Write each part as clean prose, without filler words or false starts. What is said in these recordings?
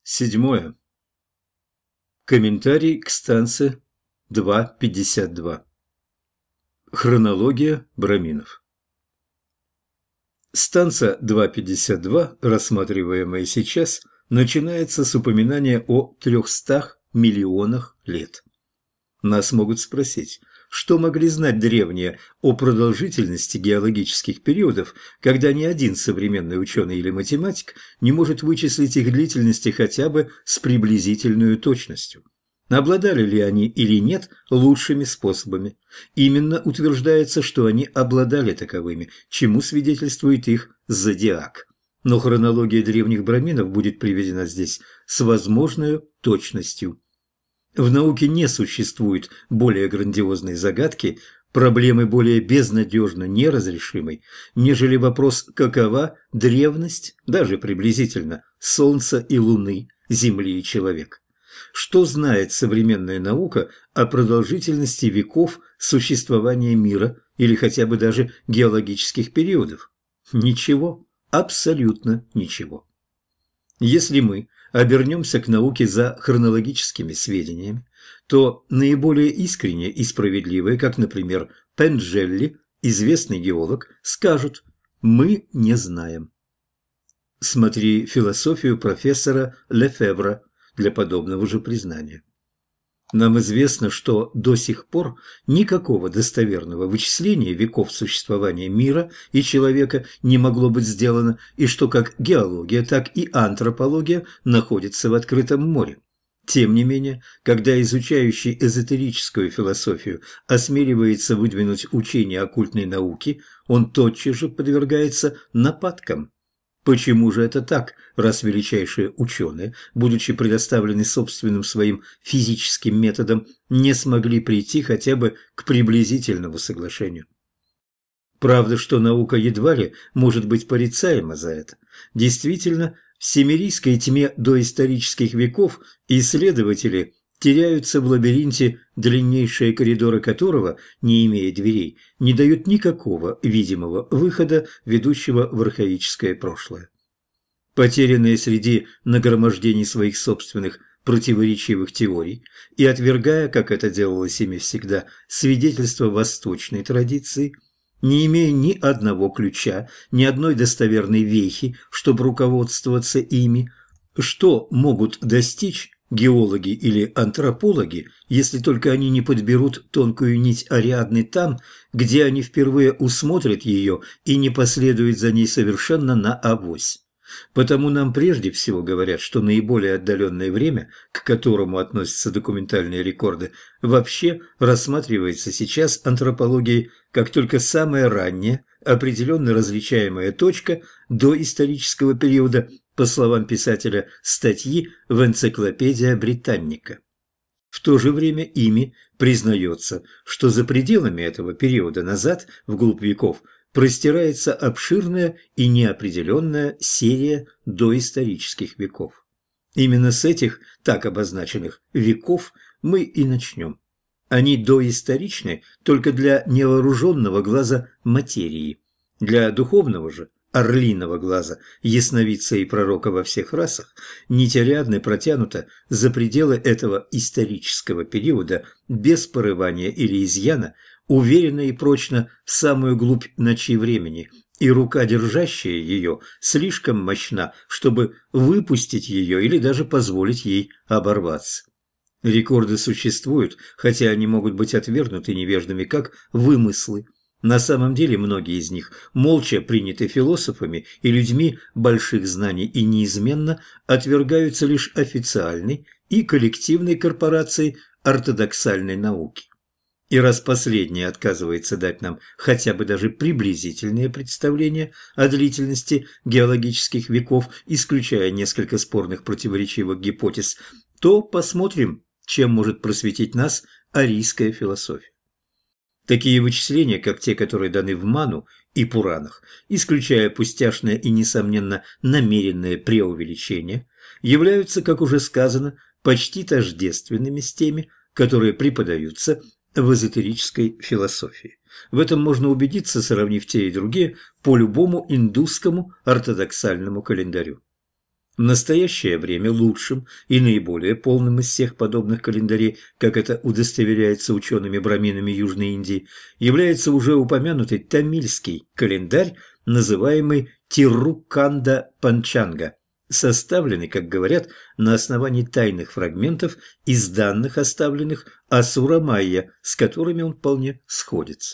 Седьмое. Комментарий к станции 2.52. Хронология браминов. Станция 2.52, рассматриваемая сейчас, начинается с упоминания о 300 миллионах лет. Нас могут спросить, что могли знать древние о продолжительности геологических периодов, когда ни один современный ученый или математик не может вычислить их длительности хотя бы с приблизительной точностью. Обладали ли они или нет лучшими способами? Именно утверждается, что они обладали таковыми, чему свидетельствует их зодиак. Но хронология древних браминов будет приведена здесь с возможной точностью. В науке не существует более грандиозной загадки, проблемы более безнадежно неразрешимой, нежели вопрос, какова древность, даже приблизительно, Солнца и Луны, Земли и человека. Что знает современная наука о продолжительности веков существования мира или хотя бы даже геологических периодов? Ничего, абсолютно ничего. Если мы обернемся к науке за хронологическими сведениями, то наиболее искренние и справедливые, как, например, Пенджелли, известный геолог, скажут «мы не знаем». Смотри философию профессора Лефевра для подобного же признания. Нам известно, что до сих пор никакого достоверного вычисления веков существования мира и человека не могло быть сделано, и что как геология, так и антропология находятся в открытом море. Тем не менее, когда изучающий эзотерическую философию осмеливается выдвинуть учение оккультной науки, он тотчас же подвергается нападкам. Почему же это так, раз величайшие ученые, будучи предоставлены собственным своим физическим методом, не смогли прийти хотя бы к приблизительному соглашению? Правда, что наука едва ли может быть порицаема за это. Действительно, в семирийской тьме доисторических веков исследователи теряются в лабиринте, длиннейшие коридоры которого, не имея дверей, не дают никакого видимого выхода, ведущего в архаическое прошлое. Потерянные среди нагромождений своих собственных противоречивых теорий и отвергая, как это делалось ими всегда, свидетельства восточной традиции, не имея ни одного ключа, ни одной достоверной вехи, чтобы руководствоваться ими, что могут достичь геологи или антропологи, если только они не подберут тонкую нить Ариадны там, где они впервые усмотрят ее и не последуют за ней совершенно наавось. Потому нам прежде всего говорят, что наиболее отдаленное время, к которому относятся документальные рекорды, вообще рассматривается сейчас антропологией как только самая ранняя, определенно различаемая точка до исторического периода, по словам писателя статьи в «Энциклопедия Британника». В то же время ими признается, что за пределами этого периода назад, вглубь веков, простирается обширная и неопределенная серия доисторических веков. Именно с этих так обозначенных веков мы и начнем. Они доисторичны только для невооруженного глаза материи. Для духовного же, орлиного глаза, ясновидца и пророка во всех расах, нить Ариадны протянута за пределы этого исторического периода без порывания или изъяна, уверенно и прочно в самую глубь ночи времени, и рука, держащая ее, слишком мощна, чтобы выпустить ее или даже позволить ей оборваться. Рекорды существуют, хотя они могут быть отвергнуты невеждами как вымыслы. На самом деле многие из них молча приняты философами и людьми больших знаний и неизменно отвергаются лишь официальной и коллективной корпорацией ортодоксальной науки. И раз последняя отказывается дать нам хотя бы даже приблизительное представление о длительности геологических веков, исключая несколько спорных противоречивых гипотез, то посмотрим, чем может просветить нас арийская философия. Такие вычисления, как те, которые даны в Ману и Пуранах, исключая пустяшное и, несомненно, намеренное преувеличение, являются, как уже сказано, почти тождественными с теми, которые преподаются в эзотерической философии. В этом можно убедиться, сравнив те и другие по любому индусскому ортодоксальному календарю. В настоящее время лучшим и наиболее полным из всех подобных календарей, как это удостоверяется учеными-браминами Южной Индии, является уже упомянутый тамильский календарь, называемый Тирукканда Панчанга, составленный, как говорят, на основании тайных фрагментов из данных, оставленных Асура Майя, с которыми он вполне сходится.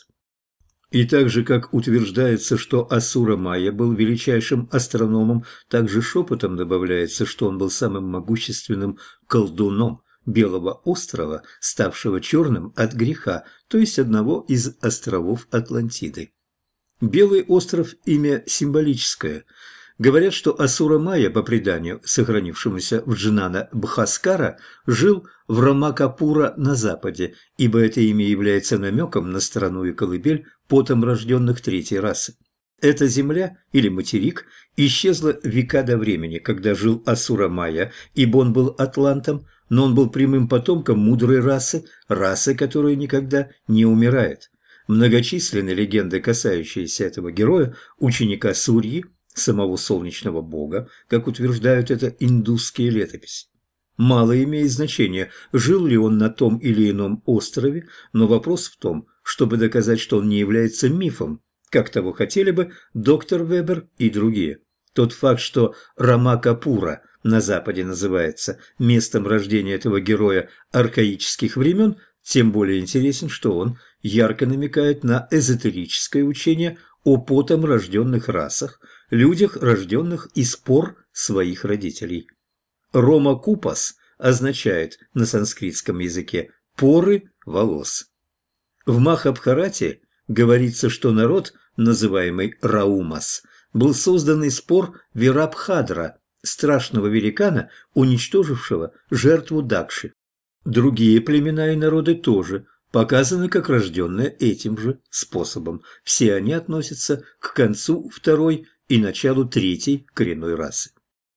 И так же, как утверждается, что Асура Майя был величайшим астрономом, также шепотом добавляется, что он был самым могущественным колдуном Белого острова, ставшего черным от греха, то есть одного из островов Атлантиды. Белый остров – имя символическое. Говорят, что Асура Майя, по преданию, сохранившемуся в Джнана Бхаскара, жил в Рамакапура на западе, ибо это имя является намеком на страну и колыбель потом рожденных третьей расы. Эта земля, или материк, исчезла века до времени, когда жил Асура Майя, ибо он был атлантом, но он был прямым потомком мудрой расы, которая никогда не умирает. Многочисленны легенды, касающиеся этого героя, ученика Сурьи, самого солнечного бога, как утверждают это индусские летописи. Мало имеет значения, жил ли он на том или ином острове, но вопрос в том, чтобы доказать, что он не является мифом, как того хотели бы доктор Вебер и другие. Тот факт, что Рамакапура на Западе называется местом рождения этого героя архаических времен, тем более интересен, что он ярко намекает на эзотерическое учение о потом рожденных расах, людях, рожденных из пор своих родителей. Рома Купас означает на санскритском языке «поры волос». В Махабхарате говорится, что народ, называемый Раумас, был создан из пор Вирабхадра, страшного великана, уничтожившего жертву Дакши. Другие племена и народы тоже показаны как рожденные этим же способом. Все они относятся к концу второй и началу третьей коренной расы.